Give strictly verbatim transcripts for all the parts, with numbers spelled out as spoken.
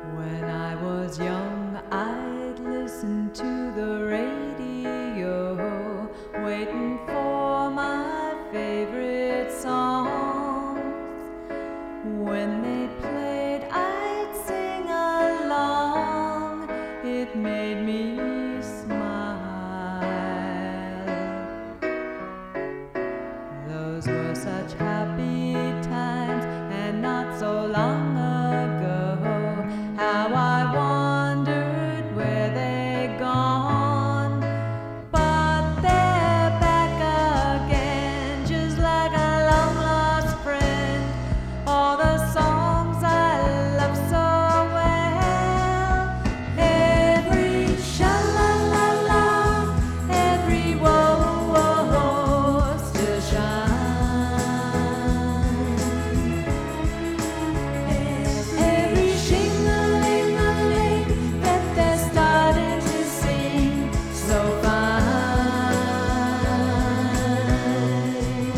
When I was young, I'd listen to the radio, waiting for my favorite songs. When they played, I'd sing along. It made me smile. Those were such happy times, and not so long ago. How I wondered where they'd gone. But they're back again, just like a long-lost friend. All the songs I love so well. Every sha-la-la-la, every woe-woe still shines. Every shing-a-ling-a-ling that they're starting to sing so fine.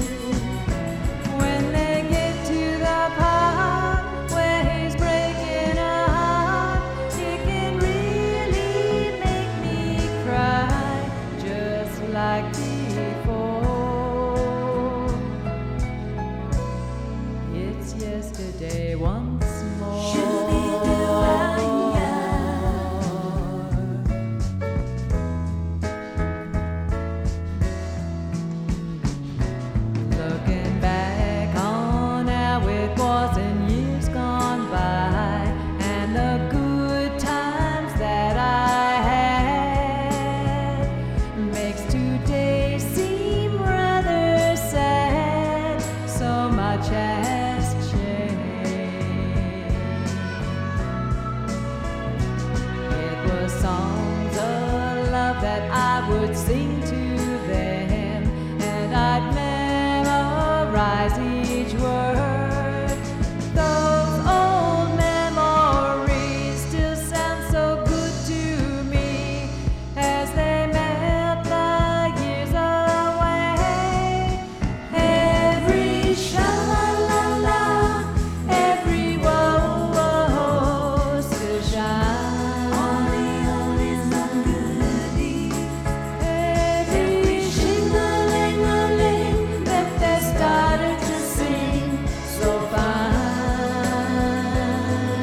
When they get to the part where he's breaking a heart, it can really make me cry, just like before. It's yesterday once more. Looking back on how it was in years gone by, and the good times that I had, makes today seem rather sad. So much has changed. It was songs of love that I would sing to them, and I'd memorize each word. Those old memories still sound so good to me as they melt the years away. Every sha-la-la-la, every woe-woe still shines. Only, only some goodies. Every shing-a-ling-a-ling that they started to sing so fine.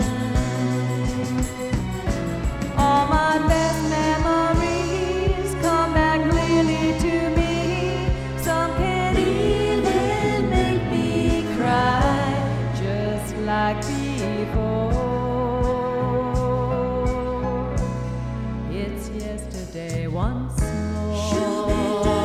All my best memories come back clearly to me. Some can even make me cry, just like before. It's yesterday once more.